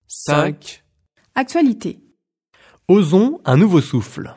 5. Actualité. Ozon, un nouveau souffle.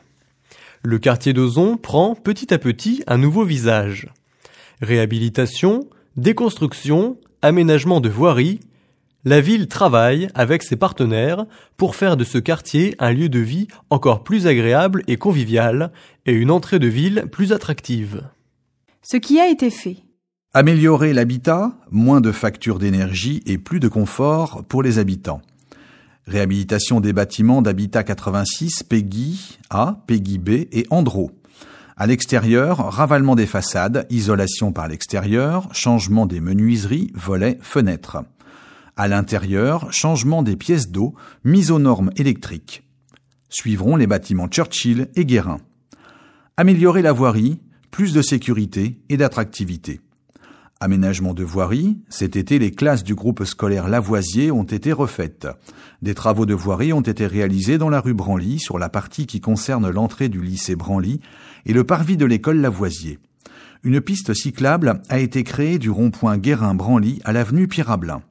Le quartier d'Ozon prend petit à petit un nouveau visage. Réhabilitation, déconstruction, aménagement de voiries. La ville travaille avec ses partenaires pour faire de ce quartier un lieu de vie encore plus agréable et convivial et une entrée de ville plus attractive. Ce qui a été fait. Améliorer l'habitat, moins de factures d'énergie et plus de confort pour les habitants. Réhabilitation des bâtiments d'Habitat 86, Peggy A, Peggy B et Andro. À l'extérieur, ravalement des façades, isolation par l'extérieur, changement des menuiseries, volets, fenêtres. À l'intérieur, changement des pièces d'eau, mise aux normes électriques. Suivront les bâtiments Churchill et Guérin. Améliorer la voirie, plus de sécurité et d'attractivité. Aménagement de voirie, cet été les classes du groupe scolaire Lavoisier ont été refaites. Des travaux de voirie ont été réalisés dans la rue Branly sur la partie qui concerne l'entrée du lycée Branly et le parvis de l'école Lavoisier. Une piste cyclable a été créée du rond-point Guérin-Branly à l'avenue Pierre-Abelin.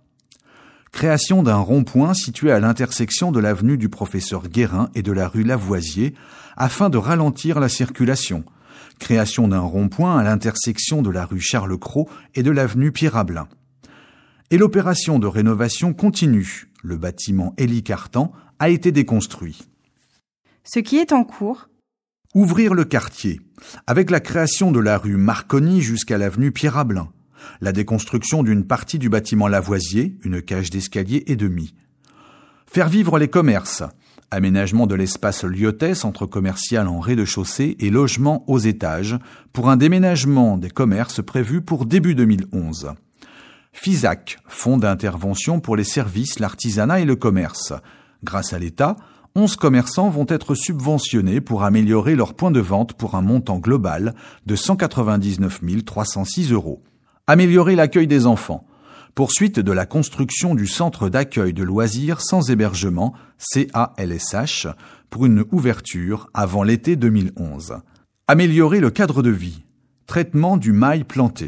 Création d'un rond-point situé à l'intersection de l'avenue du professeur Guérin et de la rue Lavoisier afin de ralentir la circulation. Création d'un rond-point à l'intersection de la rue Charles-Cros et de l'avenue Pierre-Abelin. Et l'opération de rénovation continue. Le bâtiment Élie Cartan a été déconstruit. Ce qui est en cours. Ouvrir le quartier, avec la création de la rue Marconi jusqu'à l'avenue Pierre-Abelin. La déconstruction d'une partie du bâtiment Lavoisier, une cage d'escalier et demi. Faire vivre les commerces. Aménagement de l'espace Lyotet, centre commercial en rez-de-chaussée et logement aux étages, pour un déménagement des commerces prévu pour début 2011. FISAC, Fonds d'intervention pour les services, l'artisanat et le commerce. Grâce à l'État, 11 commerçants vont être subventionnés pour améliorer leur point de vente pour un montant global de 199 306 €. Améliorer l'accueil des enfants. Poursuite de la construction du centre d'accueil de loisirs sans hébergement, CALSH, pour une ouverture avant l'été 2011. Améliorer le cadre de vie. Traitement du mail planté.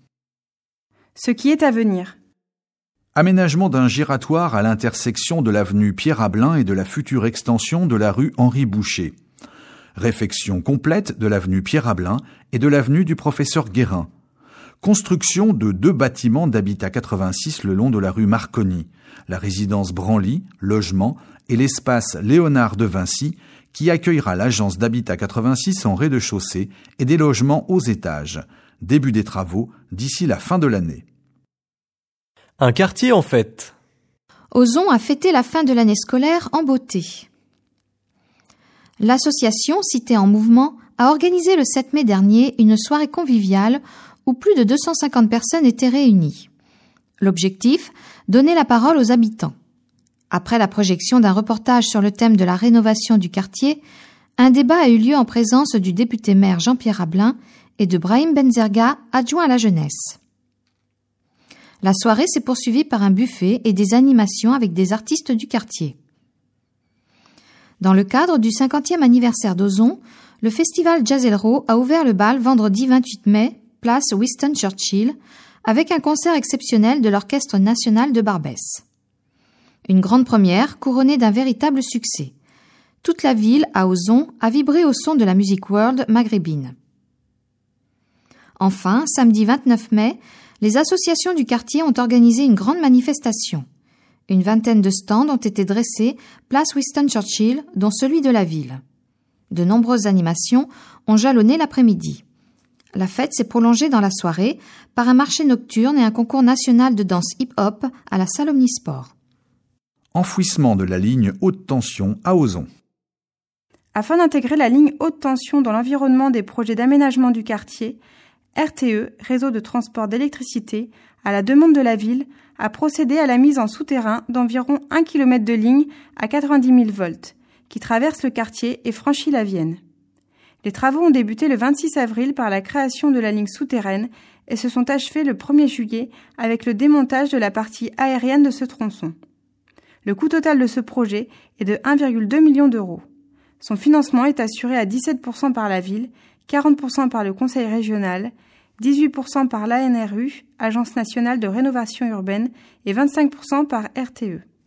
Ce qui est à venir. Aménagement d'un giratoire à l'intersection de l'avenue Pierre-Abelin et de la future extension de la rue Henri Boucher. Réfection complète de l'avenue Pierre-Abelin et de l'avenue du professeur Guérin. Construction de 2 bâtiments d'Habitat 86 le long de la rue Marconi, la résidence Branly, logement, et l'espace Léonard de Vinci, qui accueillera l'agence d'Habitat 86 en rez-de-chaussée et des logements aux étages. Début des travaux d'ici la fin de l'année. Un quartier en fête. Ozon a fêté la fin de l'année scolaire en beauté. L'association Cité en Mouvement a organisé le 7 mai dernier une soirée conviviale où plus de 250 personnes étaient réunies. L'objectif, donner la parole aux habitants. Après la projection d'un reportage sur le thème de la rénovation du quartier, un débat a eu lieu en présence du député-maire Jean-Pierre Abelin et de Brahim Benzerga, adjoint à la jeunesse. La soirée s'est poursuivie par un buffet et des animations avec des artistes du quartier. Dans le cadre du 50e anniversaire d'Ozon, le festival Jazz Elro a ouvert le bal vendredi 28 mai, place Winston Churchill, avec un concert exceptionnel de l'Orchestre national de Barbès. Une grande première couronnée d'un véritable succès. Toute la ville, à Ozon, a vibré au son de la musique world maghrébine. Enfin, samedi 29 mai, les associations du quartier ont organisé une grande manifestation. Une vingtaine de stands ont été dressés place Winston Churchill, dont celui de la ville. De nombreuses animations ont jalonné l'après-midi. La fête s'est prolongée dans la soirée par un marché nocturne et un concours national de danse hip-hop à la salle Omnisport. Enfouissement de la ligne haute tension à Ozon. Afin d'intégrer la ligne haute tension dans l'environnement des projets d'aménagement du quartier, RTE, Réseau de transport d'électricité, à la demande de la ville, a procédé à la mise en souterrain d'environ 1 km de ligne à 90 000 volts, qui traverse le quartier et franchit la Vienne. Les travaux ont débuté le 26 avril par la création de la ligne souterraine et se sont achevés le 1er juillet avec le démontage de la partie aérienne de ce tronçon. Le coût total de ce projet est de 1,2 million d'euros. Son financement est assuré à 17% par la ville, 40% par le conseil régional, 18% par l'ANRU, Agence nationale de rénovation urbaine, et 25% par RTE.